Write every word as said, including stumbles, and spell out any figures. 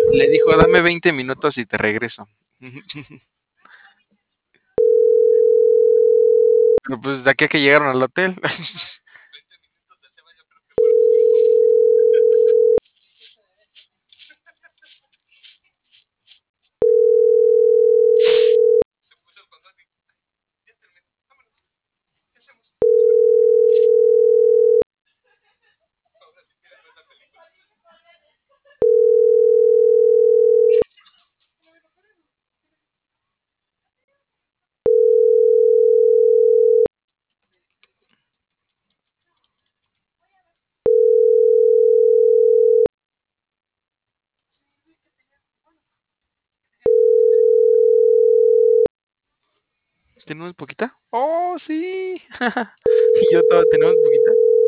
Le dijo, dame veinte minutos y te regreso. Pero pues de aquí a que llegaron al hotel. ¿Tenemos poquita? Oh, sí. Y yo estaba, ¿tenemos poquita?